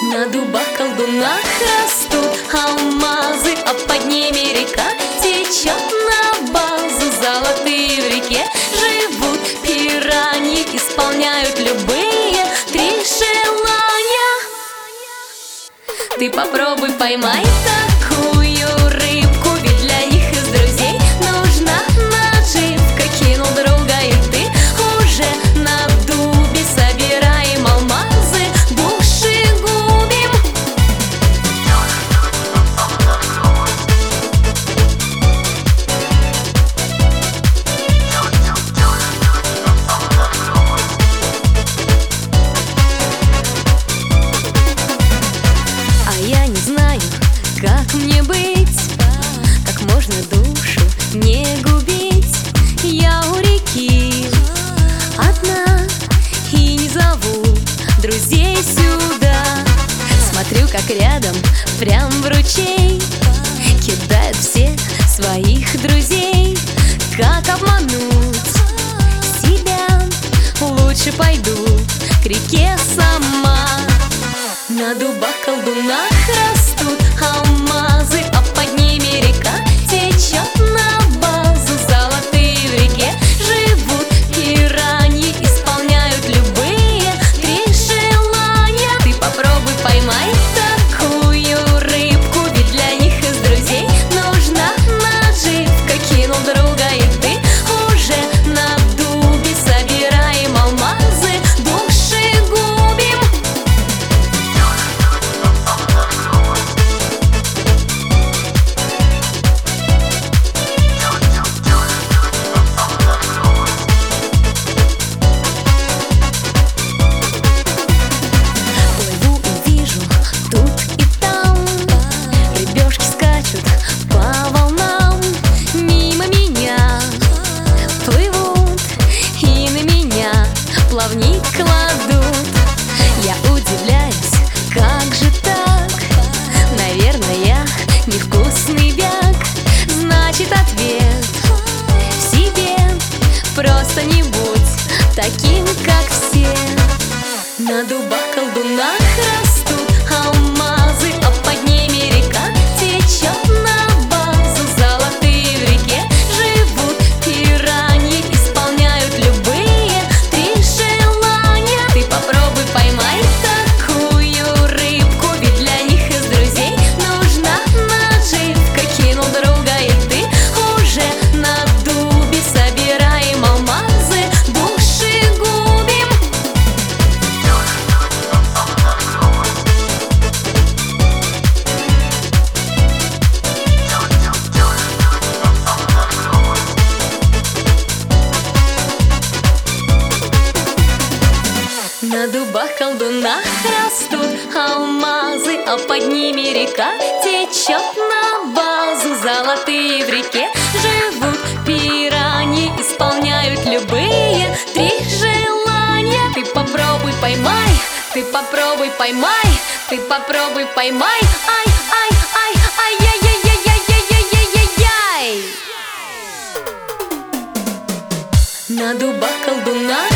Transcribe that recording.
На дубах колдунах растут алмазы, а под ними река течет на базу. Золотые в реке живут пираньи, исполняют любые 3 желания. Ты попробуй поймай такую рыбку, ведь для них из друзей нужна наживка. Кинул друга и ты уже на дубе, собираем алмазы, души губим. А я не знаю, как мне быть, как можно душу не губить. Я у реки одна и не зову друзей сюда. Смотрю, как рядом, прям в ручей, кидают все своих друзей. Как обмануть себя? Лучше пойду к реке сама. На дубах колдунах растут алмазы, а под ними река течет на базу. Золотые в реке живут пираньи, исполняют любые 3 желания. Ты попробуй поймай такую рыбку, ведь для них из друзей нужна наживка. Кинул друга и ты уже на дубе, собираем алмазы, души губим. Плыву и вижу тут и там, рыбешки скачут по волнам. Мимо меня плывут и на меня плавник кладут. Я удивляюсь, как же так? Наверное, я невкусный бяк. Значит, ответ в себе: просто не будь таким, как все. На дубах колдунах растут алмазы, а под ними река течет на базу. Золотые в реке живут пираньи, исполняют любые 3 желания. Ты попробуй поймай такую рыбку, ведь для них из друзей нужна наживка. Кинул друга и ты уже на дубе, собираем алмазы, души губим. На дубах колдунах растут алмазы, а под ними река течет на базу. Золотые в реке живут пираньи, исполняют любые 3 желания. Ты попробуй поймай, ты попробуй поймай, ты попробуй поймай. Ай, ай, ай, ай, яй, яй, яй, яй, яй, яй, яй, яй. На дубах колдунах